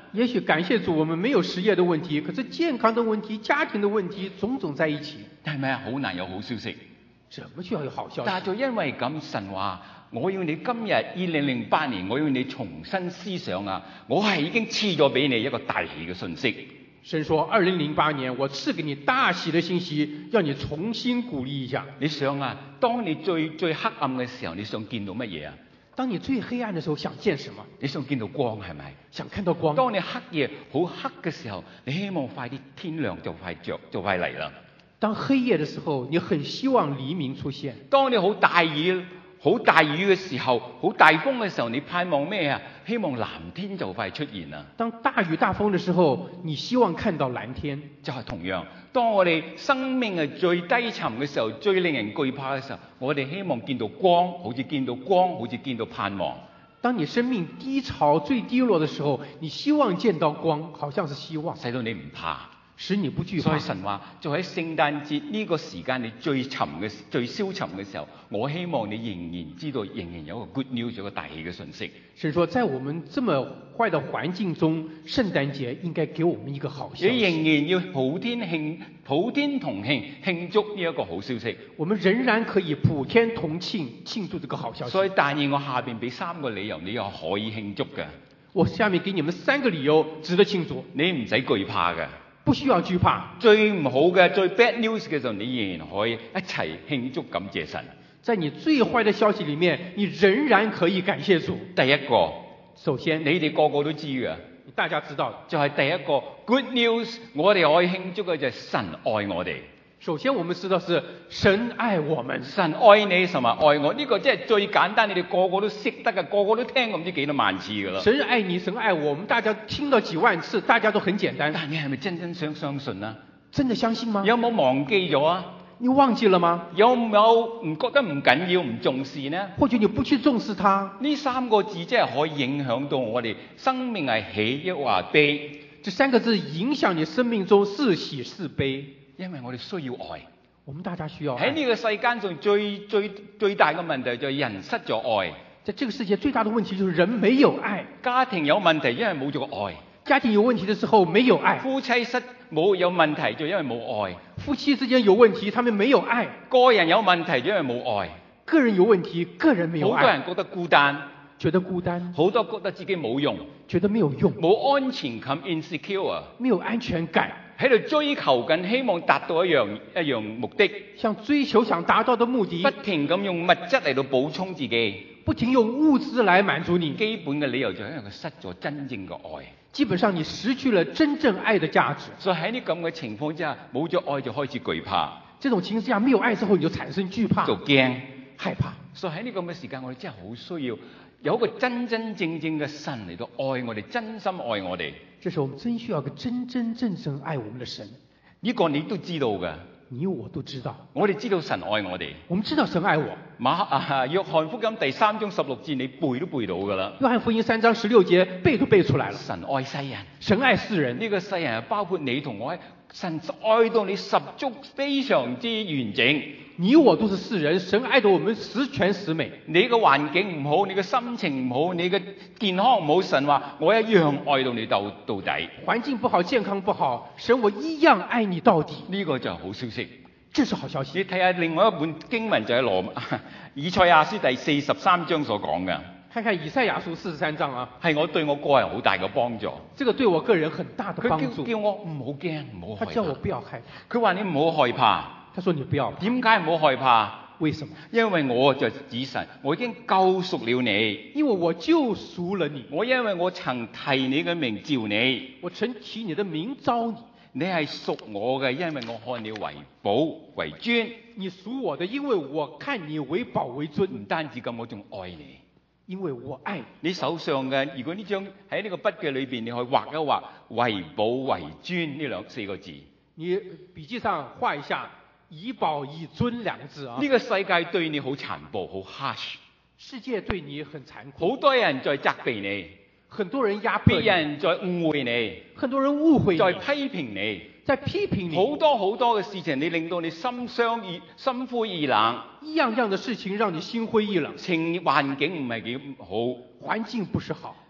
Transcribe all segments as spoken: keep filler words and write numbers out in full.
也許感謝主，我們沒有失業的問題，可是健康的問題、家庭的問題，種種在一起。 係咪啊？好難有好消息。 怎麼就要有好消息？ 但係就因為咁，神話我要你今日二零零八年，我要你重新思想啊！我係已經賜咗俾你一個大喜嘅信息。 神說：二零零八年，我賜給你大喜的信息，要你重新鼓勵一下。 你想啊，當你最最黑暗嘅時候，你想見到乜嘢啊？ 當你最黑暗的時候，想見什麼？ 你想見到光係咪？ 想看到光。 當你黑夜好黑嘅時候，你希望快啲天亮就快着就快嚟啦。 當黑夜的時候，你很希望黎明出現。 當你好大雨好大雨嘅時候，好大風嘅時候，你盼望咩啊？希望藍天就快出現啦。 當大雨大風的時候，你希望看到藍天。 就係同樣，當我哋生命係最低沉嘅時候，最令人懼怕嘅時候，我哋希望見到光，好似見到光，好似見到盼望。 當你生命低潮最低落的時候，你希望見到光，好像是希望， 使到你唔怕， 使你不懼怕。 所以神話就喺聖誕節呢個時間，你最沉嘅最消沉嘅時候，我希望你仍然知道，仍然有一個 good news，有個大喜嘅信息。 神說，在我們這麼壞的環境中，聖誕節應該給我們一個好消息。 你仍然要普天慶普天同慶慶祝呢一個好消息。 我們仍然可以普天同慶慶祝這個好消息。 所以但願我下邊俾三個理由，你又可以慶祝嘅。 我下面給你們三個理由值得慶祝。 你唔使懼怕嘅。 不需要懼怕。 最唔好嘅、最 bad news 嘅時候，你仍然可以一齊慶祝感謝神。 在你最壞的消息裡面，你仍然可以感謝主。 第一個， 首先你哋個個都知嘅， 大家知道， 就係第一個 good news， 我哋可以慶祝嘅就係神愛我哋。 首先我們知道是神愛我們， 神愛你同埋愛我，呢個即係最簡單，你哋個個都識得嘅，個個都聽過唔知幾多萬次㗎啦。 神愛你，神愛我，我們大家聽到幾萬次，大家都很簡單。 但你係咪真真想相信啊？ 真的相信嗎？ 有冇忘記咗啊？ 你忘記了嗎？ 有冇唔覺得唔緊要、唔重視呢？ 或者你不去重視它？ 呢三個字真係可以影響到我哋生命係喜抑或悲。 這三個字影響你生命中是喜是悲， 因為我哋需要愛。 我們大家需要愛。 喺呢個世間上最最最大嘅問題就係人失咗愛。 在這個世界最大的問題就是人沒有愛。 家庭有問題，因為冇咗個愛。 家庭有問題的時候沒有愛。 夫妻失冇有問題，就因為冇愛。 夫妻之間有問題，他們沒有愛。 個人有問題，因為冇愛。 個人有問題，個人沒有愛。 好多人覺得孤單， 覺得孤單。 好多覺得自己冇用， 覺得沒有用， 冇安全感 insecure， 沒有安全感， 喺度追求緊，希望達到一樣一樣目的， 想追求想達到的目的， 不停咁用物質嚟到補充自己， 不停用物質來滿足你。 基本嘅理由就係因為佢失咗真正嘅愛。 基本上你失去了真正愛的價值。 所以喺呢咁嘅情況之下，冇咗愛就開始懼怕。 這種情況之下，沒有愛之後，你就產生懼怕， 就驚害怕。 所以喺呢咁嘅時間，我哋真係好需要有一個真真正正嘅神嚟到愛我哋，真心愛我哋。 這時候我們真需要一個真真正正愛我們的神。 呢個你都知道嘅， 你我都知道。 我哋知道神愛我哋， 我們知道神愛我。 馬啊，約翰福音第三章十六節，你背都背到噶啦。 約翰福音三章十六節背都背出來了。 神愛世人， 神愛世人。 呢個世人係包括你同我，神愛到你十足，非常之完整。 你我都是世人，神愛到我們十全十美。 你個環境唔好，你個心情唔好，你嘅健康唔好，神話我一樣愛到你到到底。 環境不好，健康不好，神我一樣愛你到底。 呢個就係好消息。 這是好消息。 你睇下另外一本經文就係羅以賽亞書第四十三章所講嘅。 看看以賽亞書四十三章啊， 係我對我個人好大嘅幫助。 這個對我個人很大的幫助。 佢叫叫我唔好驚，唔好害怕。 他叫我不要害怕。 佢話你唔好害怕。 他說你不要。 點解唔好害怕？ 為什麼？ 因為我就指神，我已經救贖了你。 因為我救贖了你。 我因為我曾提你嘅名召你。 我曾提你的名召你。 你係屬我嘅，因為我看你為寶為尊。 你屬我的，因為我看你為寶為尊。 唔單止咁，我仲愛你。 因為我愛你。 你手上嘅，如果呢張喺呢個筆記裏邊，你可以畫一畫為寶為尊呢兩四個字。 你筆記上畫一下以寶以尊兩個字啊。 呢個世界對你好殘暴，好 harsh。 世界對你很殘酷。 好多人在責備你， 很多人壓迫你， 別人在誤會你， 很多人誤會你， 在批評你， 在批評你。 好多好多嘅事情，你令到你心傷意心灰意冷。 一樣樣的事情讓你心灰意冷。 情環境唔係幾好， 環境不是好。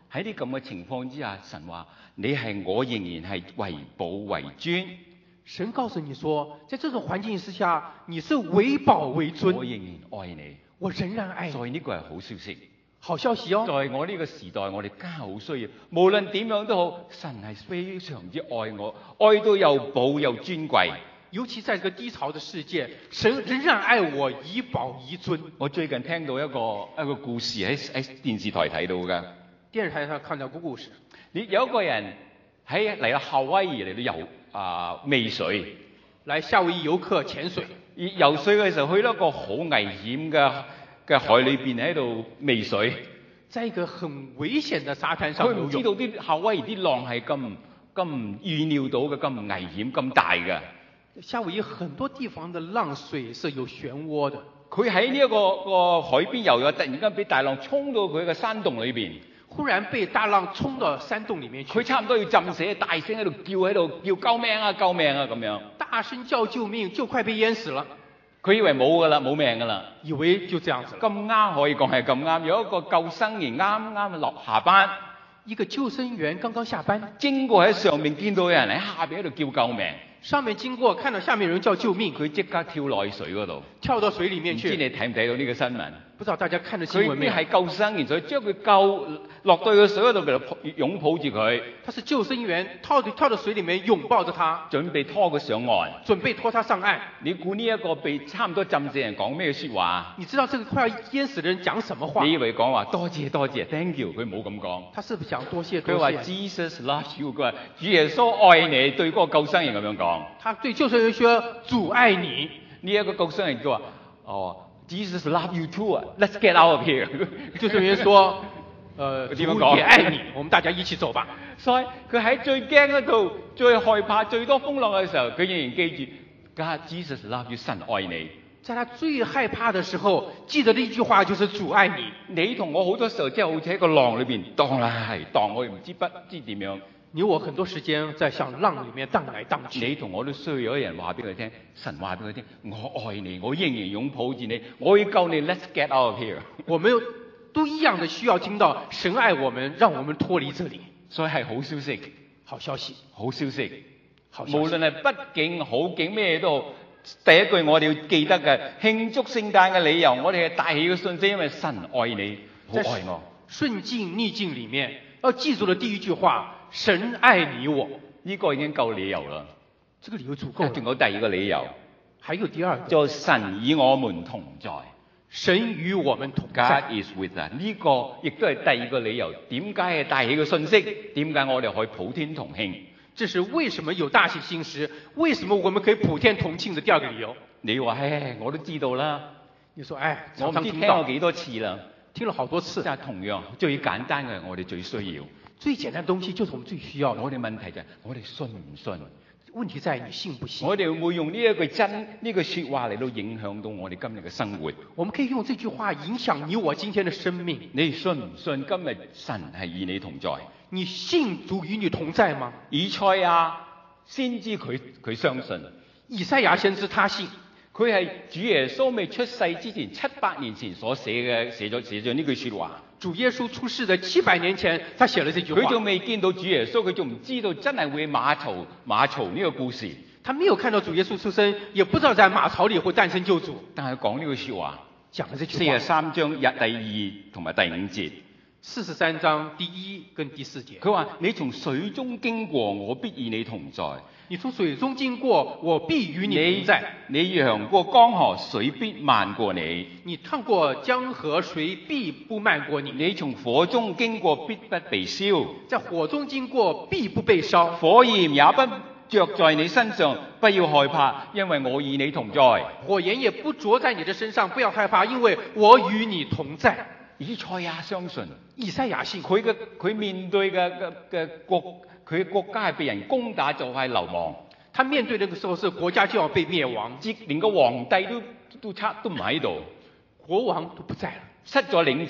喺啲咁嘅情況之下，神話你係我仍然係為寶為尊。 神告訴你說，在這種環境之下，你是為寶為尊。 我仍然愛你， 我仍然愛你。 所以呢個係好消息。 好消息哦！ 在我呢個時代，我哋真係好需要。無論點樣都好，神係非常之愛我，愛到又寶又尊貴。 尤其在這個低潮的世界，神仍然愛我，以寶以尊。 我最近聽到一個一個故事喺喺電視台睇到㗎。 電視台上看到個故事， 你有一個人喺嚟到夏威夷嚟到遊啊媚水， 嚟夏威夷遊客潛水。 而游水嘅時候去到一個好危險嘅嘅海裏邊喺度媚水， 在一個很危險的沙灘上游泳。 佢唔知道啲夏威夷啲浪係咁咁預料到嘅，咁危險咁大嘅。 夏威夷很多地方的浪水是有漩渦的。 佢喺呢一個個海邊游咗，突然間俾大浪衝到佢嘅山洞裏邊， 忽然被大浪衝到山洞裏面去。 佢差唔多要浸死，大聲喺度叫喺度叫救命啊救命啊咁樣。 大聲叫救命，就快被淹死了。 佢以為冇㗎啦，冇命㗎啦， 以為就這樣子。 咁啱可以講係咁啱，有一個救生員啱啱落下班， 一個救生員剛剛下班， 經過喺上面見到有人喺下邊喺度叫救命。 上面經過看到下面有人叫救命， 佢即刻跳落水嗰度， 跳到水裡面去。 唔知你睇唔睇到呢個新聞？ 不知道大家看到新聞沒有？ 佢係救生員，所以將佢救落到個水嗰度，佢擁抱住佢。 他是救生員，跳跳到水裡面擁抱着他， 準備拖佢上岸。 準備拖他上岸。 你估呢一個被差唔多浸死人講咩説話？ 你知道這個快要淹死的人講什麼話？ 你以為講話多謝多謝 ，thank you，佢冇咁講。 他是不是想多謝多謝？ 佢話 Jesus loves you，佢話主耶穌愛你，對嗰個救生員咁樣講。 他對救生員說主愛你。 呢一個救生員佢話哦。Jesus love you too. Let's get out of here. 救生員說：呃，主也愛你，我們大家一起走吧。 所以佢喺最驚嗰度、最害怕、最多風浪嘅時候，佢仍然記住 God Jesus love you， 神愛你。 在他最害怕的時候，記得的一句話就是主愛你。 你同我好多時候即係好似喺個浪裏邊蕩來蕩去，唔知不知點樣。 你我很多時間在向浪裡面蕩來蕩去。 你同我都需要有人話俾佢聽，神話俾佢聽，我愛你，我仍然擁抱住你，我要救你 ，Let's get out of here。 我們都一樣的需要聽到神愛我們，讓我們脫離這裡。 所以係好消息， 好消息， 好消息。 好消息。 無論係不景好景咩都好，第一句我哋要記得嘅慶祝聖誕嘅理由，我哋係大喜嘅信息，因為神愛你，好愛我。 順境逆境裡面要記住的第一句話。神愛你我， 呢個已經夠理由啦。 這個理由足夠。 仲有第二個理由， 還有第二個， 就神與我們同在。 神與我們同在。 God is with us。呢個亦都係第二個理由。點解係大喜嘅信息？點解我哋可以普天同慶？ 這是為什麼有大喜信時？為什麼我們可以普天同慶的第二個理由？ 你話唉，我都知道啦。 你說唉， 我唔知聽過幾多次啦， 聽了好多次。 但係同樣最簡單嘅，我哋最需要。 最簡單的東西就是我們最需要的。 我哋問題就係我哋信唔信？ 問題在於你信不信。 我哋會唔會用呢一句真呢句說話嚟到影響到我哋今日嘅生活？ 我們可以用這句話影響你我今天的生命。 你信唔信今日神係與你同在？ 你信主與你同在嗎？ 以賽亞先知佢佢相信。 以賽亞先知他信。 佢係主耶穌未出世之前七百年前所寫嘅寫咗寫咗呢句說話。 主耶穌出世的七百年前，他寫了這句話。 佢仲未見到主耶穌，佢仲唔知道真係會馬槽馬槽呢個故事。 他沒有看到主耶穌出生，也不知道在馬槽裏會誕生救主。 但係講呢句說話， 講了這句話。 四十三章日第二同埋第五節。 四十三章第一跟第四節。 佢話：你從水中經過，我必與你同在。 你從水中經過，我必與你同在。 你揚過江河，水必漫過你。 你趟過江河，水必不漫過你。 你從火中經過，必不被燒。 在火中經過，必不被燒。 火焰也不着在你身上，不要害怕，因為我與你同在。 火焰也不着在你的身上，不要害怕，因為我與你同在。 以賽亞相信， 以賽亞信， 佢嘅佢面對嘅嘅嘅國。佢嘅國家係被人攻打，就係流亡。 他面對那個時候是國家就要被滅亡， 連個皇帝都都差都唔喺度， 國王都不在了， 失咗領袖，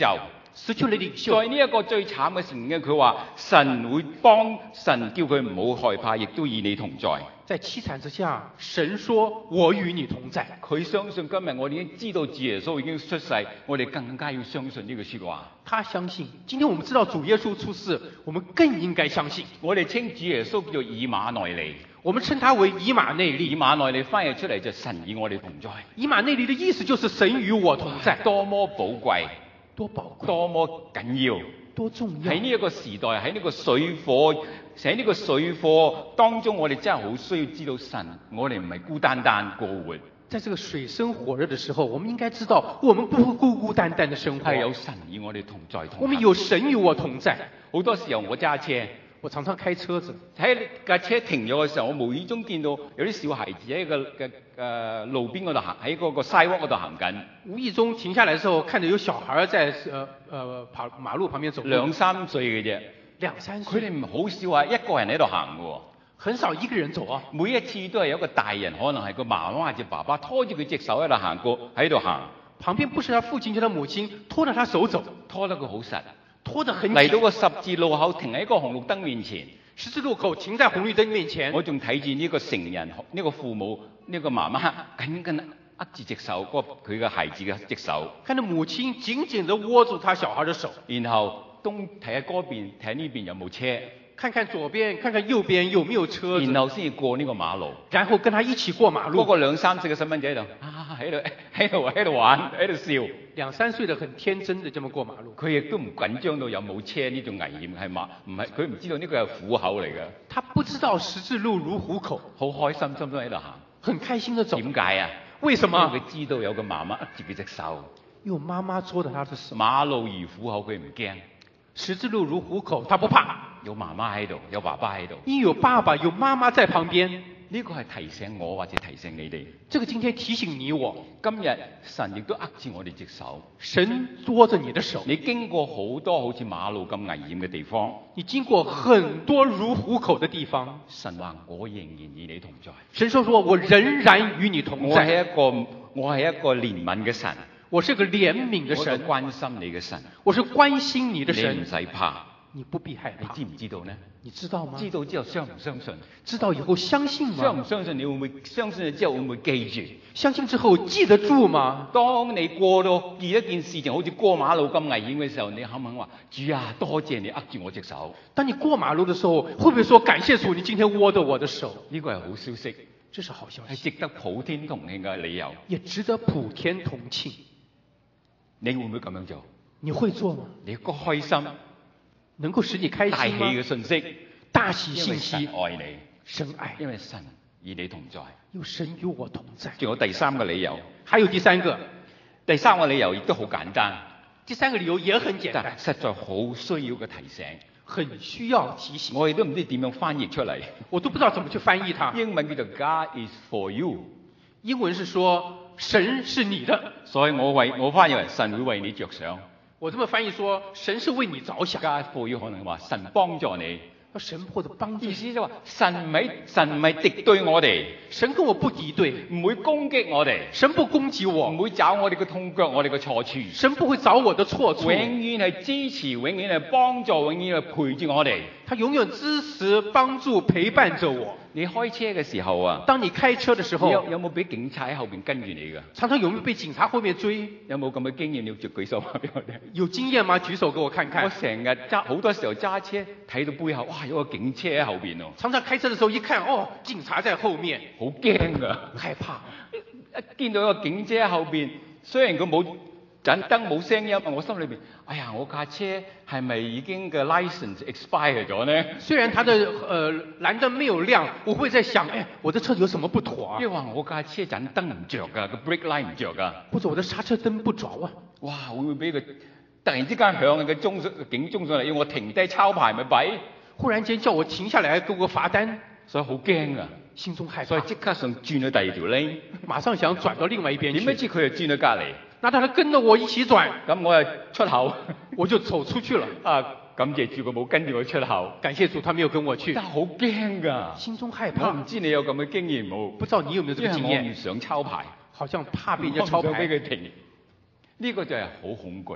失去了領袖。 在呢一個最慘嘅情景，佢話神會幫神叫佢唔好害怕，亦都與你同在。 在凄慘之下，神說我與你同在。 佢相信今日我哋已經知道主耶穌已經出世，我哋更加要相信呢句說話。 他相信，今天我們知道主耶穌出世，我們更應該相信。 我哋稱主耶穌叫做以馬內利， 我們稱他為以馬內利。 以馬內利翻譯出嚟就神與我哋同在。 以馬內利的意思就是神與我同在， 多麼寶貴， 多寶貴， 多麼緊要， 多重要。 喺呢一個時代，喺呢個水火，喺呢個水火當中，我哋真係好需要知道神，我哋唔係孤單單過活。 在這個水深火熱的時候，我們應該知道，我們不會孤孤單單的生活， 係有神與我哋同在同行。 我們有神與我同在。 好多時候我揸車， 我常常開車子， 喺架車停咗嘅時候，我無意中見到有啲小孩子喺個嘅誒路邊嗰度行，喺嗰個 sidewalk 嗰度行緊。 無意中停下來的時候，看到有小孩在呃呃跑馬路旁邊走路， 兩三歲嘅啫， 兩三歲， 佢哋唔好少話一個人喺度行嘅喎。 很少一個人走啊， 每一次都係有一個大人，可能係個媽媽或者爸爸拖住佢隻手喺度行過，喺度行。 旁邊不是他父親就他母親拖着他手走， 拖得佢好實， 拖得很緊。 嚟到個十字路口停喺個紅綠燈面前， 十字路口停在紅綠燈面前， 我仲睇住呢個成人，呢、這個父母，呢、這個媽媽緊緊握住隻手，嗰佢嘅孩子嘅隻手， 看到母親緊緊地握住他小孩的手， 然後東睇下嗰邊，睇下呢邊有冇車。 看看左邊，看看右邊有沒有車子， 然後先至過呢個馬路， 然後跟他一起過馬路。 嗰個兩三歲嘅細蚊仔喺度，啊喺度喺度喺度玩，喺度笑。 兩三歲的很天真的這麼過馬路， 佢亦都唔緊張到有冇車呢種危險，係嘛？唔係佢唔知道呢個係虎口嚟嘅。 他不知道十字路如虎口， 好開心心都喺度行， 很開心地走。 點解啊？ 為什麼？ 佢知道有個媽媽握住佢隻手， 有媽媽捉着他的手。 馬路如虎口，佢唔驚。 十字路如虎口，他不怕。 有媽媽喺度，有爸爸喺度， 因有爸爸有媽媽在旁邊。 呢個係提醒我或者提醒你哋。 這個今天提醒你我， 今日神亦都握住我哋隻手， 神捉着你的手。 你經過好多好似馬路咁危險嘅地方， 你經過很多如虎口的地方， 神話我仍然與你同在。 神說說我仍然與你同在。 我係一個我係一個憐憫嘅神， 我是個憐憫的神， 我關心你嘅神， 我是關心你的神。 你唔使怕， 你不必害怕。 你知唔知道呢？ 你知道嗎？ 知道之後相唔相信？ 知道以後相信嗎？ 相唔相信？你會唔會相信咗之後會唔會記住？ 相信之後記得住嗎？ 當你過到見一件事情好似過馬路咁危險嘅時候，你肯唔肯話主啊，多謝你握住我隻手？ 當你過馬路的時候，會不會說感謝主，你今天握着我的手？ 呢個係好消息， 這是好消息， 係值得普天同慶嘅理由， 也值得普天同慶。 你會唔會咁樣做？ 你會做嗎？ 你個開心能夠使你開心嗎？ 大喜嘅信息， 大喜信息， 因為神愛你， 神愛， 因為神與你同在， 有神與我同在。 仲有第三個理由， 還有第三個， 第三個理由亦都好簡單。 第三個理由也很簡單， 實在好需要嘅提醒， 很需要提醒。 我亦都唔知點樣翻譯出嚟， 我都不知道怎麼去翻譯它。 英文叫做 God is for you， 英文是說神是你的， 所以我為我翻譯為神會為你着想。 我這麼翻譯說神是為你着想。 God for you 可能話神幫助你， 神或者幫助你， 意思就話神唔係神唔係敵對我哋， 神跟我不敵對， 唔會攻擊我哋， 神不攻擊我， 唔會找我哋嘅痛腳，我哋嘅錯處， 神不會找我的錯處， 永遠係支持，永遠係幫助，永遠係陪住我哋。 他永遠支持、幫助、陪伴着我。 你開車嘅時候啊， 當你開車的時候， 有有冇俾警察喺後邊跟住你噶？ 常常有沒有被警察後面追？ 有冇咁嘅經驗？你要舉手話俾我聽。 有經驗嗎？舉手給我看看。 我成日揸好多時候揸車睇到背後，哇，有個警車喺後邊哦。 常常開車的時候一看，哦，警察在後面， 好驚噶， 害怕。 一見到一個警車喺後邊，雖然佢冇盞燈冇聲音，我心裏邊，哎呀，我架車係咪已經嘅 license expire 咗呢？ 雖然他的呃藍燈沒有亮，我會在想，哎，我的車有什麼不妥啊？ 因為話我架車盞燈唔着噶，個 brake light 唔着噶， 或者我的剎車燈不着啊？ 哇，會唔會俾佢突然之間響嘅鐘上警鐘上嚟，要我停低抄牌咪弊？ 忽然間叫我停下來給我罰單， 所以好驚啊， 心中害怕， 所以即刻想轉去第二條 lane， 馬上想轉到另外一邊去。 點不知佢就轉去隔離。 那他跟着我一起轉， 咁我就出口， 我就走出去了。 啊，感謝主佢冇跟住我出口， 感謝主他沒有跟我去。 但係好驚㗎， 心中害怕。 我唔知你有咁嘅經驗冇？ 不知道你有沒有這個經驗？ 因為我唔想抄牌， 好像怕被人家抄牌。 俾佢停，呢個就係好恐懼。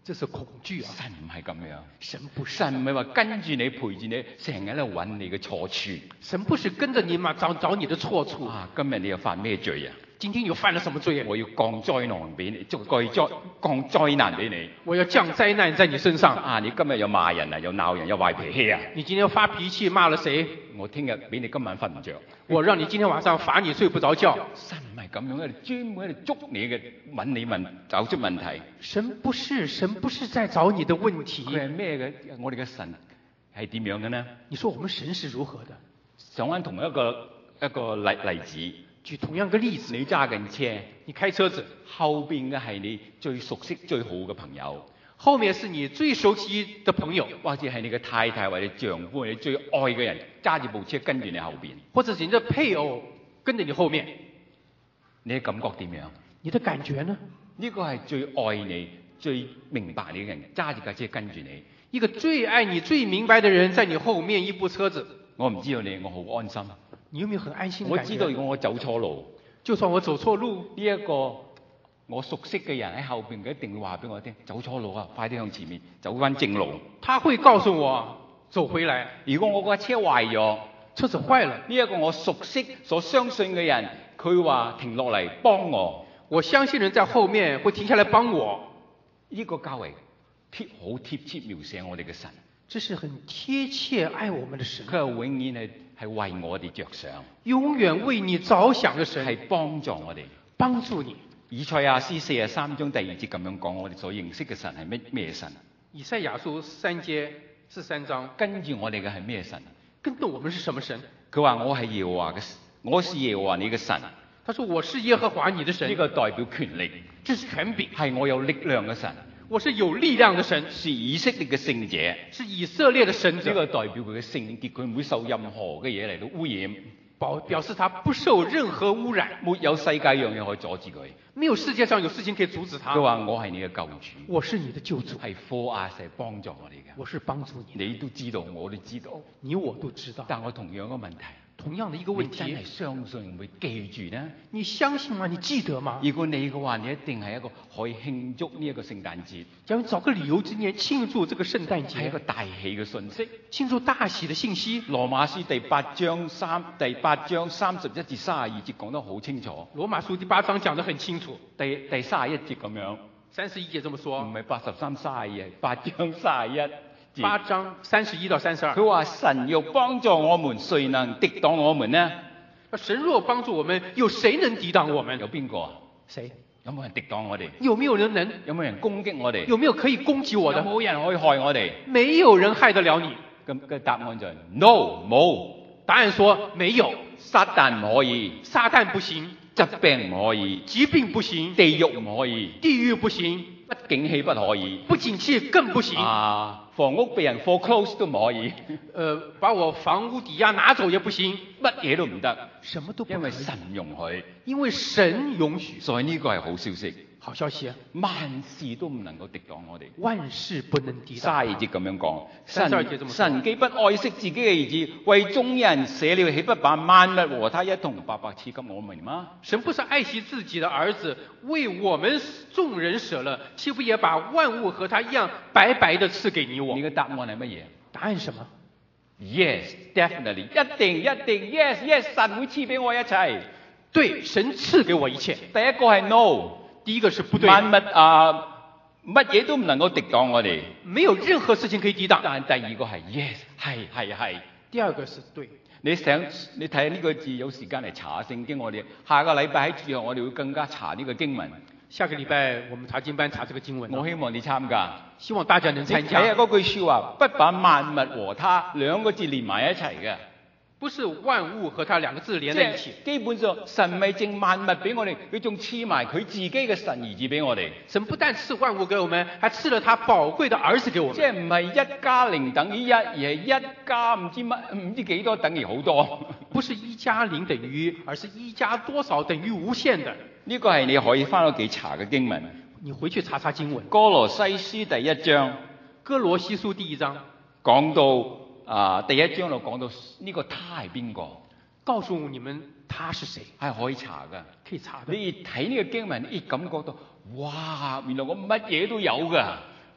這是恐懼啊！ 神唔係咁樣， 神不是， 神唔係話跟住你陪住你，成日喺度揾你嘅錯處。 神不是跟着你嘛，找找你的錯處。 啊，今日你又犯咩罪啊？ 今天你又犯了什麼罪啊？ 我要降災難俾你，降災降災難俾你。 我要降災難在你身上。 啊，你今日又罵人啊，又鬧人，又壞脾氣啊！ 你今天又發脾氣，罵了誰？ 我聽日俾你今晚瞓唔着。 我讓你今天晚上罰你睡不着覺。 神唔係咁樣，喺度專門喺度捉你嘅，揾你問，找出問題。 神不是，神不是在找你的問題。 佢係咩嘅？我哋嘅神係點樣嘅呢？ 你說我們神是如何的？ 想翻同一個一個例例子， 舉同樣嘅例子。 你揸緊車， 你開車子， 後邊嘅係你最熟悉、最好嘅朋友。 後面是你最熟悉的朋友， 或者係你嘅太太或者丈夫，你最愛嘅人揸住部車跟住你後邊， 或者是你的配偶跟着你後面， 你嘅感覺點樣？ 你的感覺呢？ 呢個係最愛你、最明白你嘅人揸住架車跟住你， 一個最愛你、最明白的人在你後面一部車子。 我唔知道你，我好安心。 你有沒有很安心的我感覺？ 知道如果我走錯路， 就算我走錯路， 呢一個我熟悉嘅人喺後邊，佢一定會話俾我聽，走錯路啊，快啲向前面走翻正路。 他會告訴我走回來。 如果我架車壞咗， 車子壞了， 呢一個我熟悉所相信嘅人，佢話停落嚟幫我， 我相信人在後面會停下來幫我。 呢個較為貼好貼切描寫我哋嘅神。 這是很貼切愛我們的神。 佢係永遠係係為我哋着想， 永遠為你着想的神， 係幫助我哋， 幫助你。 以賽亞書四十三章第二節咁樣講，我哋所認識嘅神係咩咩神？ 以賽亞書三節四三章， 跟住我哋嘅係咩神？ 跟住我們是什麼神？ 佢話我係耶和華嘅，我是耶和華你嘅神。 他說我是耶和華你的神。 呢個代表權力， 這是權柄， 係我有力量嘅神。 我是有力量的神， 是以色列嘅聖者， 是以色列的神者。 呢個代表佢嘅聖潔，佢唔會受任何嘅嘢嚟到污染， 表表示他不受任何污染， 沒有世界樣嘢可以阻止佢。 沒有世界上有事情可以阻止他。 佢話我係你嘅救主， 我是你的救主， 係科亞係幫助我哋嘅。 我是幫助你的， 你都知道，我都知道， 你我都知道。 但我同樣嘅問題。 同樣的一個問題， 你真係相信會記住呢？ 你相信嗎？你記得嗎？ 如果你嘅話，你一定係一個可以慶祝呢一個聖誕節。 假如找個理由之年慶祝這個聖誕節， 係一個大喜嘅信息， 慶祝大喜的信息。 羅馬書第八章三第八章三十一至三十二節講得好清楚。 羅馬書第八章講得很清楚， 第第三十一節咁樣。 三十一節這麼說， 唔係八十三三十二，係八章三十一。 八章三十一到三十二。 佢話神要幫助我們，誰能敵擋我們呢？ 神若幫助我們，有誰能抵擋我們？ 有邊個啊？ 誰？ 有冇人敵擋我哋？ 有沒有人能？ 有冇人攻擊我哋？ 有沒有可以攻擊我的？ 有冇人可以害我哋？ 沒有人害得了你。 咁嘅答案就係 no 冇。 答案說沒有。 撒旦唔可以， 撒旦不行。 疾病唔可以， 疾病不行。 地獄唔可以， 地獄不行。 不景氣不可以， 不景氣更不行。 啊，房屋被人 foreclose 都唔可以。 呃，把我房屋抵押拿走也不行， 乜嘢都唔得， 什麼都不可以， 因為神容許， 因為神允許。 所以呢個係好消息。 好消息啊！ 萬事都唔能夠敵擋我哋， 萬事不能抵擋。 三十二節咁樣講， 三十二節這麼說， 神既不愛惜自己嘅兒子，為眾人捨了，豈不把萬物和他一同白白賜給我們嗎？ 神不是愛惜自己的兒子，為我們眾人捨了，豈不也把萬物和他一樣白白的賜給你我？ 你嘅答案係乜嘢？ 答案什麼 ？Yes, definitely，一定一定 ，Yes Yes，神會賜俾我一切。 對，神賜給我一切。 第一個係 No。 第一個是不對， 萬物啊，乜嘢都唔能夠敵擋我哋， 沒有任何事情可以抵擋。 但係第二個係 yes，係係係。 第二個是對。 你想你睇下呢個字，有時間嚟查下聖經，我哋下個禮拜喺主日我哋會更加查呢個經文。 下個禮拜我們查經班查這個經文。 我希望你參加， 希望大家能參加。 睇下嗰句說話，不把萬物和他兩個字連埋一齊嘅。 不是萬物和他兩個字連在一起。 基本上神唔係淨萬物俾我哋，佢仲賜埋佢自己嘅神兒子俾我哋。 神不但賜萬物給我們，還賜了他寶貴的兒子給我們。 即係唔係一加零等於一，而係一加唔知乜唔知幾多等於好多。 不是一加零等於一，而是一加多少等於無限的。 呢個係你可以翻屋企查嘅經文。 你回去查查經文。 歌羅西書第一章。 歌羅西書第一章講到。啊！第一章度講到呢個他係邊個？ 告訴你們他是誰？ 係可以查㗎， 可以查的。 你睇呢個經文，你感覺到哇！原來我乜嘢都有㗎。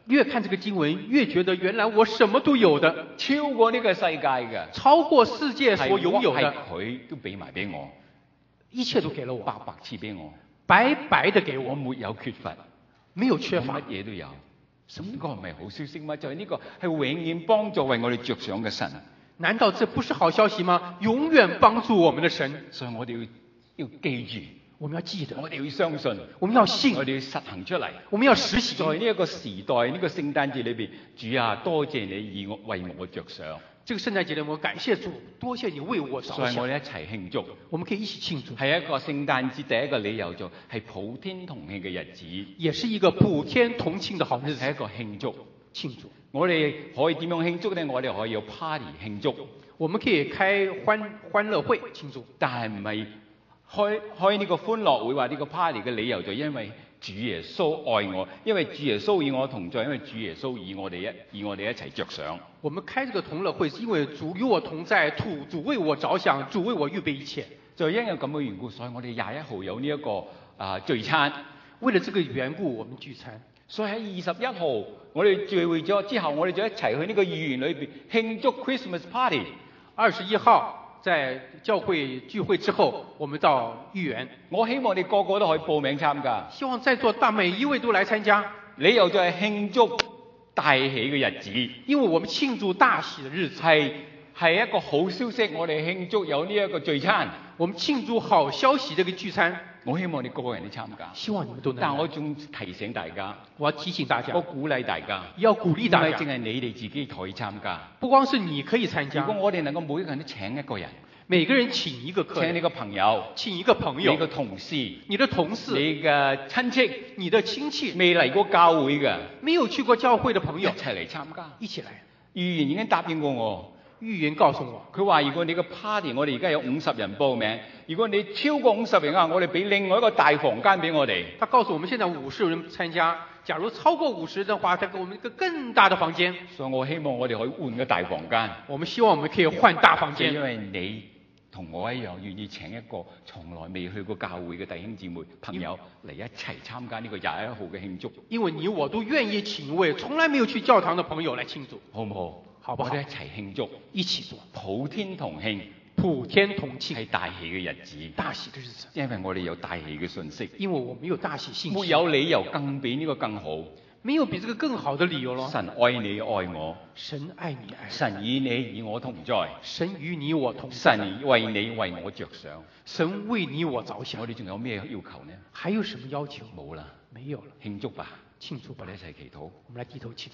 越看這個經文，越覺得原來我什麼都有的， 超過呢個世界嘅， 超過世界所擁有係的， 佢都俾埋俾我， 一切都給了我， 白白賜俾我， 白白的給我， 我沒有缺乏， 沒有缺乏乜，嘢都有。咁呢個唔係好消息嗎？就係、是、呢個係永遠幫助為我哋着想嘅神。 難道這不是好消息嗎？永遠幫助我們的神， 所以我哋要要記住， 我們要記得， 我哋要相信， 我們要信， 我哋要實行出嚟。 我們要實行。 在呢一個時代，呢、這個聖誕節裏邊，主啊，多謝你以我為我着想。 這個聖誕節呢，我感謝主，多謝你為我着所以想。 我哋一齊慶祝， 我們可以一起慶祝， 係一個聖誕節第一個理由就係普天同慶嘅日子， 也是一個普天同慶的好日子， 係一個慶祝。 慶祝。 我哋可以點樣慶祝呢？我哋可以有 party 慶祝， 我們可以開歡歡樂會慶祝， 但係唔係開開呢個歡樂會或呢個 party 嘅理由就因為主耶穌愛我，因為主耶穌與我同在，因為主耶穌與我哋一與我哋一齊着想。 我們開這個同樂會是因為主與我同在，主主為我着想，主為我預備一切。 就因為咁嘅緣故，所以我哋廿一號有呢、這、一個啊、呃、聚餐。 為了這個緣故，我們聚餐。 所以喺二十一號，我哋聚會咗之後，我哋就一齊去呢個御園裏邊慶祝 Christmas party。 二十一號在教會聚會之後，我們到御園。 我希望你個個都可以報名參加。 希望在座大每一位都來參加。 理由就係慶祝大喜嘅日子， 因為我們慶祝大喜嘅日子係係一個好消息。我哋慶祝有呢一個聚餐， 我們慶祝好消息這個聚餐。 我希望你個個人都參加， 希望你們都能。 但我仲提醒大家， 我要提醒大家， 我鼓勵大家， 要鼓勵大家， 唔係淨係你哋自己可以參加。 不光是你可以參加， 如果我哋能夠每一個人都請一個人， 每個人請一個客人， 請你個朋友， 請一個朋友， 你個同事， 你的同事， 你嘅親戚， 你的親戚， 未嚟過教會嘅， 沒有去過教會的朋友， 一齊嚟參加， 一起來。 預言已經答應過我。 預言告訴我， 佢話如果你個 party， 我哋而家有五十人報名，如果你超過五十人啊，我哋俾另外一個大房間俾我哋。 他告訴我們現在五十人參加，假如超過五十的話，他給我們一個更大的房間。 所以我希望我哋可以換個大房間。 我們希望我們可以換大房間， 因為你同我一樣願意請一個從來未去過教會嘅弟兄姊妹朋友嚟一齊參加呢個廿一號嘅慶祝。 因為你我都願意請一位從來沒有去教堂的朋友來慶祝， 好唔好？ 好不好？ 我哋一齊慶祝， 一起做， 普天同慶， 普天同慶， 係大喜嘅日子， 大喜嘅日子。 因為我哋有大喜嘅信息， 因為我們有大喜信息， 沒有理由更比呢個更好。 沒有比這個更好的理由咯。 神愛你愛我， 神愛你愛我， 神與你與我同在， 神與你我同在， 神為你為我着想， 神為你我着想。 我哋仲有咩要求呢？ 還有什麼要求？ 冇啦， 沒有了。 慶祝吧， 慶祝吧， 我哋一齊祈禱。 我們來低頭祈禱。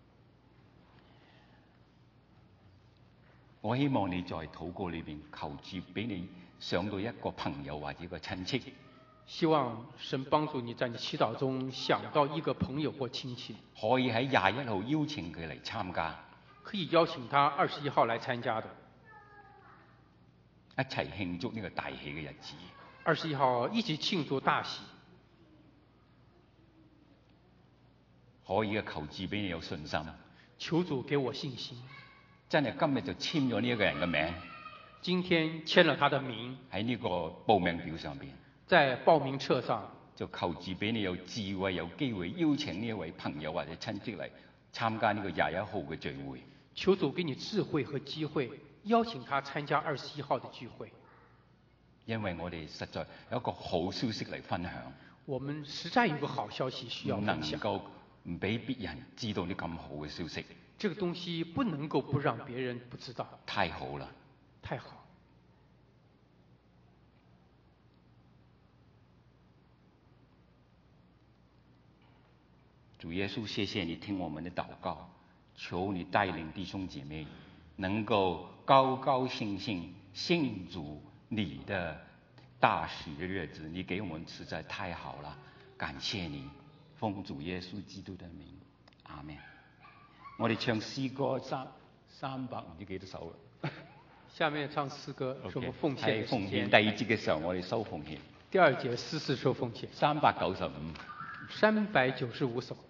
我希望你在禱告裏邊求主俾你想到一個朋友或者一個親戚， 希望神幫助你在你祈禱中想到一個朋友或親戚， 可以喺廿一號邀請佢嚟參加， 可以邀請他二十一號來參加的， 一齊慶祝呢個大喜嘅日子。 二十一號一起慶祝大喜。 可以嘅，求主俾你有信心， 求主給我信心。 真係今日就簽咗呢一個人嘅名， 今天簽了他的名喺呢個報名表上邊， 在報名冊上， 就求主俾你有智慧，有機會邀請呢一位朋友或者親戚嚟參加呢個廿一號嘅聚會。 求主給你智慧和機會，邀請他參加二十一號的聚會。 因為我哋實在有一個好消息嚟分享， 我們實在有個好消息需要唔能分享， 夠唔俾別人知道呢咁好嘅消息。 這個東西不能夠不讓別人不知道。 太好啦， 太好。 主耶穌，謝謝你聽我們的禱告，求你帶領弟兄姐妹能夠高高興興慶祝你的大喜的日子。你給我們實在太好了，感謝你，奉主耶穌基督的名，阿們。我哋唱詩歌三三百唔知幾多首啦。 下面唱詩歌，是我們奉獻係奉獻。第二節嘅時候，我哋收奉獻。 第二節詩是收奉獻。 三百九十五。 三百九十五首。